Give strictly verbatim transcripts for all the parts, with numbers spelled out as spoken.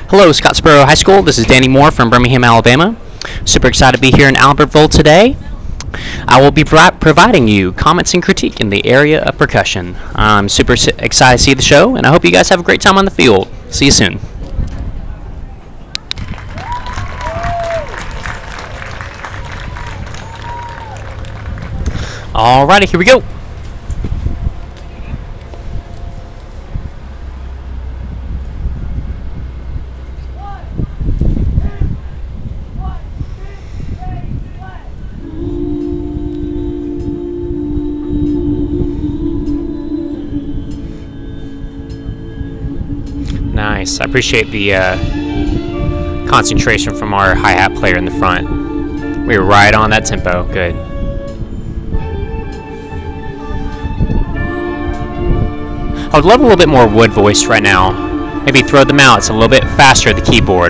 Hello, Scottsboro High School. This is Danny Moore from Birmingham, Alabama. Super excited to be here in Albertville today. I will be pro- providing you comments and critique in the area of percussion. I'm super s- excited to see the show, and I hope you guys have a great time on the field. See you soon. Alrighty, here we go. Nice. I appreciate the uh, concentration from our hi-hat player in the front. We were right on that tempo. Good. I would love a little bit more wood voice right now. Maybe throw them out. It's a little bit faster, the keyboard.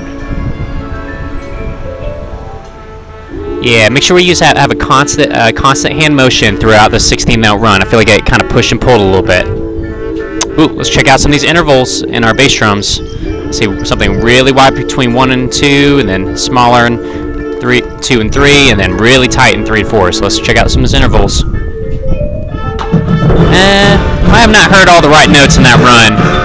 Yeah, make sure we use have, have a constant uh, constant hand motion throughout the sixteen note run. I feel like I kind of push and pull a little bit. Ooh, let's check out some of these intervals in our bass drums. See something really wide between one and two, and then smaller in three, two and three, and then really tight in three and four. So let's check out some of these intervals. Eh, I have not heard all the right notes in that run.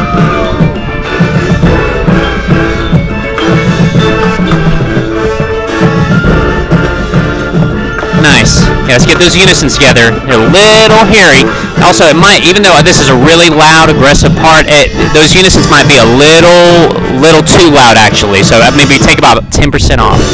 Nice. Yeah, let's get those unisons together. They're a little hairy. Also, it might, even though this is a really loud, aggressive part, it, those unisons might be a little, little too loud actually. So maybe take about ten percent off.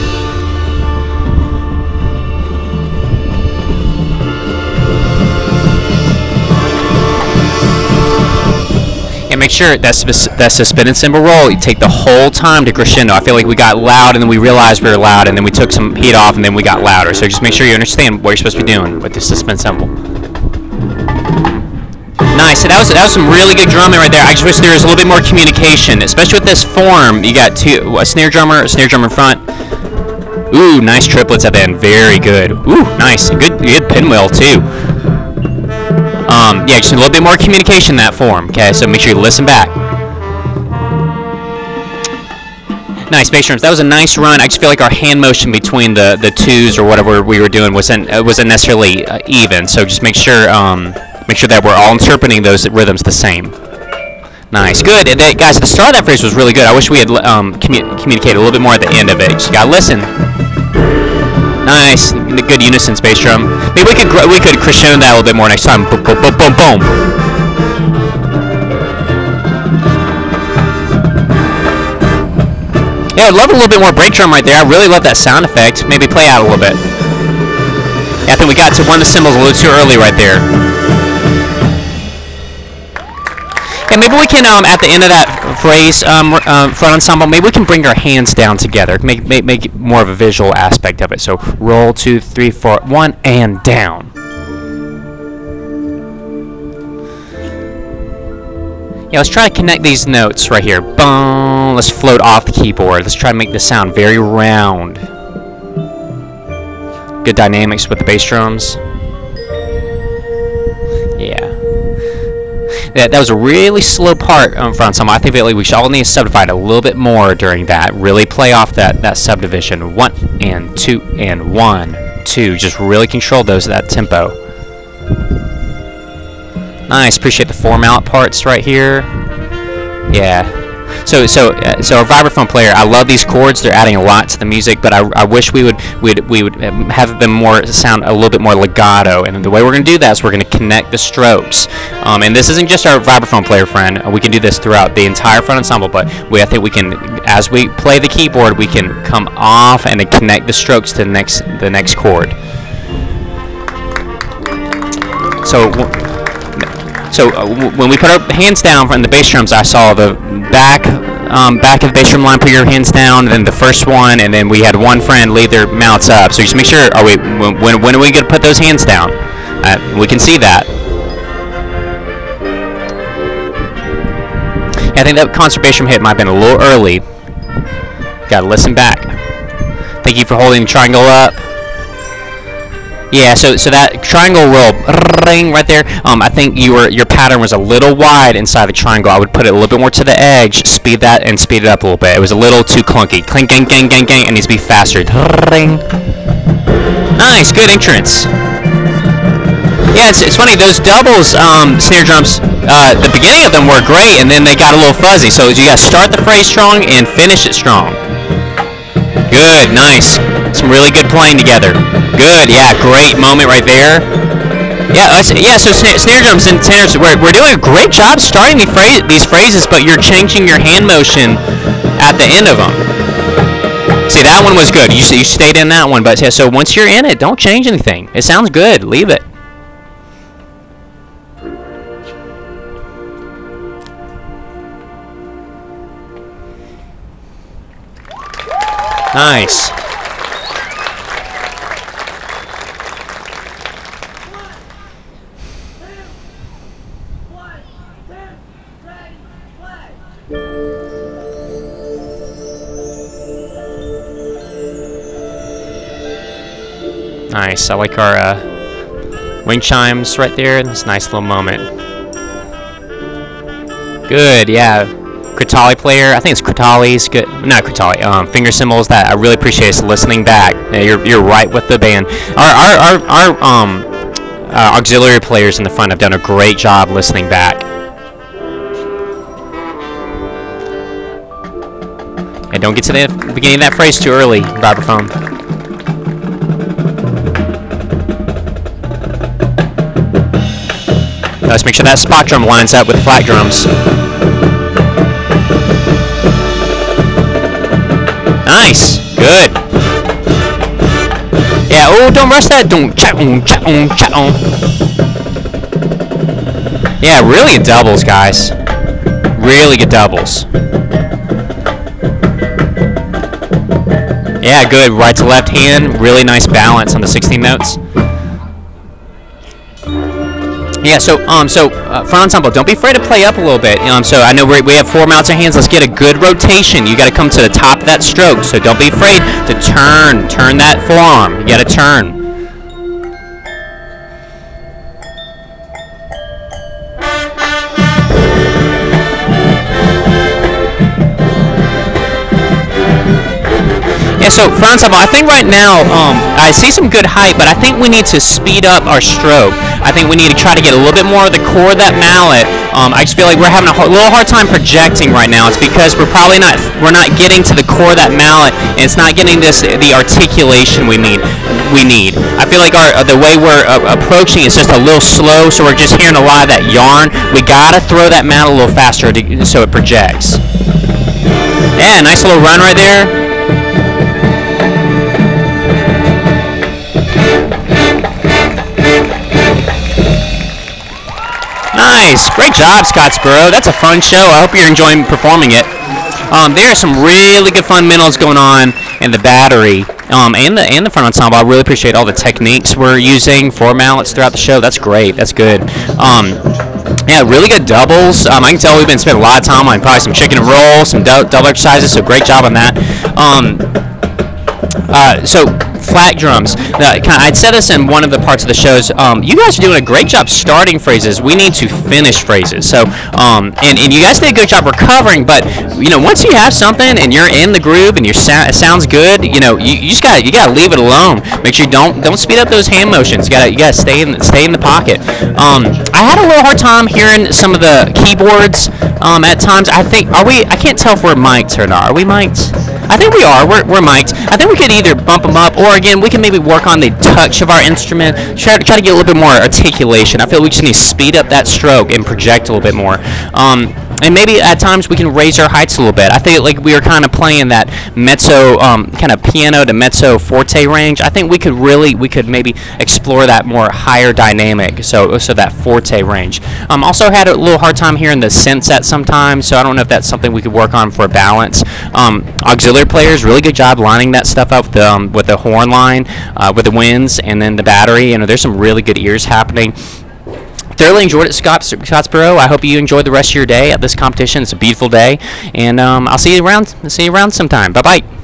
And make sure that's that's the spin and cymbal roll. You take the whole time to crescendo. I feel like we got loud and then we realized we were loud and then we took some heat off and then we got louder. So just make sure you understand what you're supposed to be doing with this spin cymbal. Nice. So that was that was some really good drumming right there. I just wish there was a little bit more communication, especially with this form. You got two a snare drummer, a snare drummer in front. Ooh, nice triplets at the end. Very good. Ooh, nice. Good good pinwheel too. Um, yeah, just a little bit more communication in that form. Okay, so make sure you listen back. Nice bass drums. That was a nice run. I just feel like our hand motion between the, the twos or whatever we were doing wasn't uh, wasn't necessarily uh, even. So just make sure um, make sure that we're all interpreting those rhythms the same. Nice, good. And that, guys, the start of that phrase was really good. I wish we had um, commu- communicated a little bit more at the end of it. You just gotta listen. Nice, good unison bass drum. Maybe we could we could crescendo that a little bit more next time. Boom, boom, boom, boom, boom. Yeah, I'd love a little bit more break drum right there. I really love that sound effect. Maybe play out a little bit. Yeah, I think we got to one of the cymbals a little too early right there. Yeah, maybe we can, um, at the end of that phrase, um, uh, front ensemble, maybe we can bring our hands down together. Make, make, make it more of a visual aspect of it. So roll, two, three, four, one, and down. Yeah, let's try to connect these notes right here. Boom. Let's float off the keyboard. Let's try to make this sound very round. Good dynamics with the bass drums. Yeah. That, that was a really slow part um, for ensemble. I think that, like, we should all need to subdivide a little bit more during that. Really play off that, that subdivision. One and two and one, two. Just really control those at that tempo. Nice. Appreciate the form out parts right here. Yeah. So so uh, so our vibraphone player, I love these chords. They're adding a lot to the music, but I, I wish we would we'd, we would have them more sound a little bit more legato. And the way we're going to do that is we're going to connect the strokes. Um, and this isn't just our vibraphone player friend. We can do this throughout the entire front ensemble, but we I think we can, as we play the keyboard, we can come off and connect the strokes to the next the next chord. So. So uh, w- when we put our hands down from the bass drums, I saw the back um, back of the bass drum line. Put your hands down, then the first one, and then we had one friend leave their mouths up. So just make sure. Are we? When when are we going to put those hands down? Uh, we can see that. Yeah, I think that concert bass drum hit might have been a little early. Got to listen back. Thank you for holding the triangle up. Yeah, so so that triangle will ring right there. Um, I think your your pattern was a little wide inside the triangle. I would put it a little bit more to the edge, speed that and speed it up a little bit. It was a little too clunky. Clink, gang, gang, gang, gang. It needs to be faster. Ring. Nice, good entrance. Yeah, it's, it's funny. Those doubles um, snare drums, uh, the beginning of them were great, and then they got a little fuzzy. So you got to start the phrase strong and finish it strong. Good, nice. Some really good playing together. Good, yeah, great moment right there. Yeah, uh, yeah. So snare, snare drums and tenors, we're, we're doing a great job starting the phrase, these phrases, but you're changing your hand motion at the end of them. See, that one was good. You you stayed in that one, but yeah, so once you're in it, don't change anything. It sounds good. Leave it. Nice. Nice. I like our uh, wing chimes right there. That's a nice little moment. Good. Yeah. Kratali player. I think it's Kratali's good. Not Kratali. Um, finger cymbals. That I really appreciate is listening back. Yeah, you're you're right with the band. Our our our, our um uh, auxiliary players in the front have done a great job listening back. And don't get to the beginning of that phrase too early, vibraphone. Let's make sure that spot drum lines up with flat drums. Nice. Good. Yeah, oh, don't rush that. Don't chat on, chat on, chat on. Yeah, really good doubles, guys. Really good doubles. Yeah, good. Right to left hand. Really nice balance on the sixteen notes. Yeah, so um, so uh, front ensemble, don't be afraid to play up a little bit. Um, so I know we we have four mounts of hands. Let's get a good rotation. You got to come to the top of that stroke. So don't be afraid to turn, turn that forearm. You got to turn. Yeah, so front ensemble, I think right now um, I see some good height, but I think we need to speed up our stroke. I think we need to try to get a little bit more of the core of that mallet. Um, I just feel like we're having a little hard time projecting right now. It's because we're probably not we're not getting to the core of that mallet, and it's not getting this the articulation we need. We need. I feel like our the way we're uh, approaching is just a little slow, so we're just hearing a lot of that yarn. We gotta throw that mallet a little faster to, so it projects. Yeah, nice little run right there. Nice. Great job, Scottsboro. That's a fun show. I hope you're enjoying performing it. Um, there are some really good fundamentals going on in the battery um, and the and the front ensemble. I really appreciate all the techniques we're using for mallets throughout the show. That's great. That's good. Um, yeah, really good doubles. Um, I can tell we've been spending a lot of time on probably some chicken and roll, some du- double exercises, so great job on that. Um, uh, so flat drums. Now, I'd said this in one of the parts of the shows. Um, you guys are doing a great job starting phrases. We need to finish phrases. So, um, and, and you guys did a good job recovering. But you know, once you have something and you're in the groove and your sa- it sounds good, you know, you, you just got you got to leave it alone. Make sure you don't don't speed up those hand motions. You got to you got to stay in stay in the pocket. Um, I had a little hard time hearing some of the keyboards um, at times. I think are we? I can't tell if we're mic'd or not. Are we mic'd? I think we are. We're, we're mic'd. I think we could either bump them up, or again, we can maybe work on the touch of our instrument. Try to try to get a little bit more articulation. I feel we just need to speed up that stroke and project a little bit more. Um, and maybe at times we can raise our heights a little bit. I think like we were kind of playing that mezzo, um, kind of piano to mezzo forte range. I think we could really, we could maybe explore that more higher dynamic. So, so that forte range. Um, also had a little hard time hearing the synth at sometimes. So I don't know if that's something we could work on for balance. Um, auxiliary players, really good job lining that stuff up with the, um, with the horn line, uh, with the winds, and then the battery. You know, there's some really good ears happening. Thoroughly enjoyed it, Scott, Scottsboro. I hope you enjoy the rest of your day at this competition. It's a beautiful day, and um, I'll see you around. See you around sometime. Bye bye.